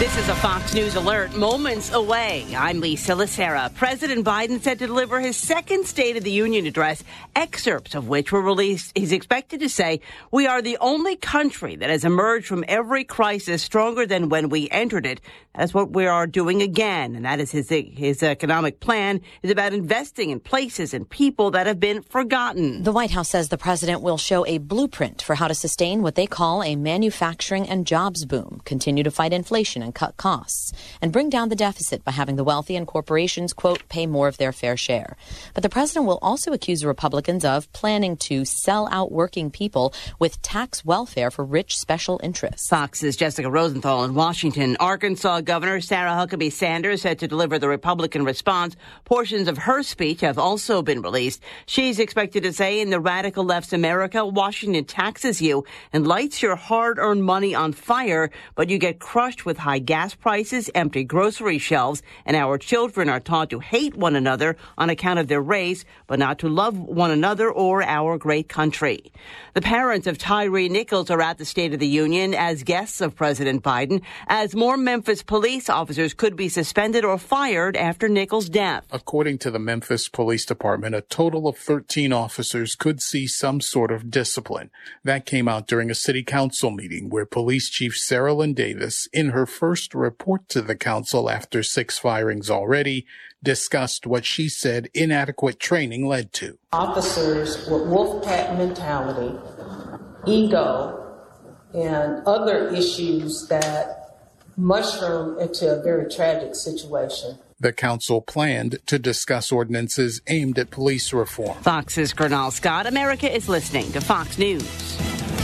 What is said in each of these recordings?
This is a Fox News alert moments away. I'm Lisa Lacera. President Biden set to deliver his second State of the Union address, excerpts of which were released. He's expected to say, "We are the only country that has emerged from every crisis stronger than when we entered it. That's what we are doing again." And that is his economic plan is about investing in places and people that have been forgotten. The White House says the president will show a blueprint for how to sustain what they call a manufacturing and jobs boom, continue to fight inflation and cut costs, and bring down the deficit by having the wealthy and corporations, quote, pay more of their fair share. But the president will also accuse the Republicans of planning to sell out working people with tax welfare for rich special interests. Fox's Jessica Rosenthal in Washington. Arkansas Governor Sarah Huckabee Sanders said to deliver the Republican response. Portions of her speech have also been released. She's expected to say, in the radical left's America, Washington taxes you and lights your hard-earned money on fire, but you get crushed with high gas prices, empty grocery shelves, and our children are taught to hate one another on account of their race, but not to love one another or our great country. The parents of Tyree Nichols are at the State of the Union as guests of President Biden, as more Memphis police officers could be suspended or fired after Nichols' death. According to the Memphis Police Department, a total of 13 officers could see some sort of discipline. That came out during a city council meeting where Police Chief Sarah Lynn Davis, in her first report to the council after 6 firings already, discussed what she said inadequate training led to. Officers with wolfpack mentality, ego, and other issues that mushroom into a very tragic situation. The council planned to discuss ordinances aimed at police reform. Fox's Gernal Scott. America is listening to Fox News.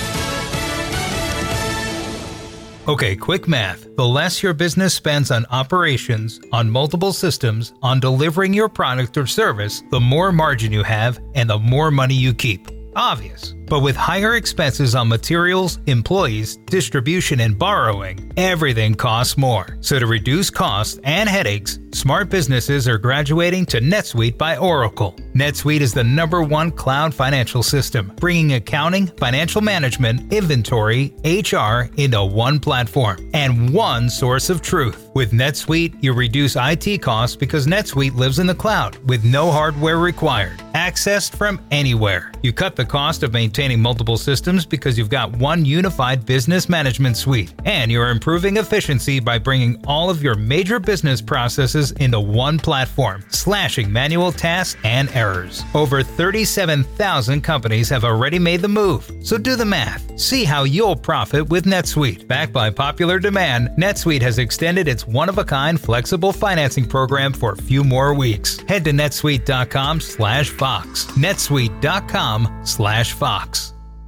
Okay, quick math. The less your business spends on operations, on multiple systems, on delivering your product or service, the more margin you have and the more money you keep. Obvious. But with higher expenses on materials, employees, distribution, and borrowing, everything costs more. So to reduce costs and headaches, smart businesses are graduating to NetSuite by Oracle. NetSuite is the #1 cloud financial system, bringing accounting, financial management, inventory, HR into one platform and one source of truth. With NetSuite, you reduce IT costs because NetSuite lives in the cloud with no hardware required, accessed from anywhere. You cut the cost of maintaining multiple systems because you've got one unified business management suite, and you're improving efficiency by bringing all of your major business processes into one platform, slashing manual tasks and errors. Over 37,000 companies have already made the move, so do the math. See how you'll profit with NetSuite. Backed by popular demand, NetSuite has extended its one-of-a-kind flexible financing program for a few more weeks. Head to netsuite.com/Fox. netsuite.com/Fox.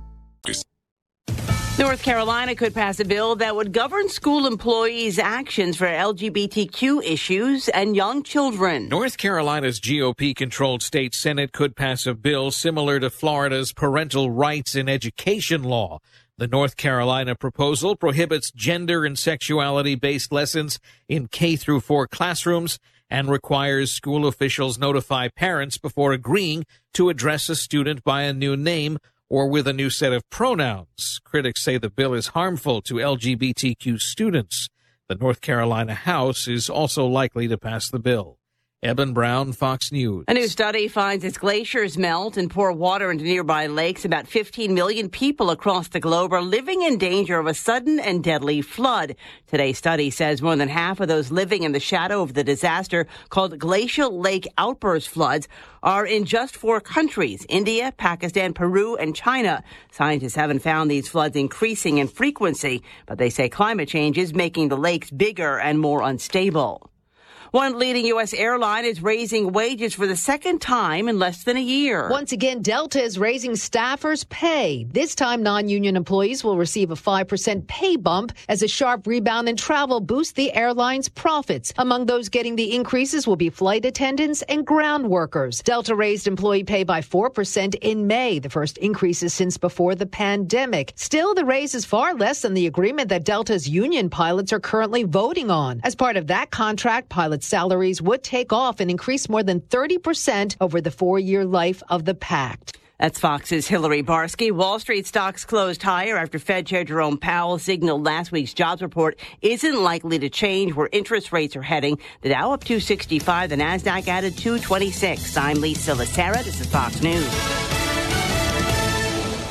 North Carolina could pass a bill that would govern school employees' actions for LGBTQ issues and young children. North Carolina's GOP-controlled state Senate could pass a bill similar to Florida's parental rights in education law. The North Carolina proposal prohibits gender and sexuality-based lessons in K-4 classrooms and requires school officials notify parents before agreeing to address a student by a new name or with a new set of pronouns. Critics say the bill is harmful to LGBTQ students. The North Carolina House is also likely to pass the bill. Eben Brown, Fox News. A new study finds as glaciers melt and pour water into nearby lakes, about 15 million people across the globe are living in danger of a sudden and deadly flood. Today's study says more than half of those living in the shadow of the disaster called glacial lake outburst floods are in just 4 countries, India, Pakistan, Peru, and China. Scientists haven't found these floods increasing in frequency, but they say climate change is making the lakes bigger and more unstable. One leading U.S. airline is raising wages for the second time in less than a year. Once again, Delta is raising staffers' pay. This time, non-union employees will receive a 5% pay bump as a sharp rebound in travel boosts the airline's profits. Among those getting the increases will be flight attendants and ground workers. Delta raised employee pay by 4% in May, the first increases since before the pandemic. Still, the raise is far less than the agreement that Delta's union pilots are currently voting on. As part of that contract, pilots' salaries would take off and increase more than 30% over the 4-year life of the pact. That's Fox's Hillary Barsky. Wall Street stocks closed higher after Fed Chair Jerome Powell signaled last week's jobs report isn't likely to change where interest rates are heading. The Dow up 265, the Nasdaq added 226. I'm Lisa Lacera. This is Fox News.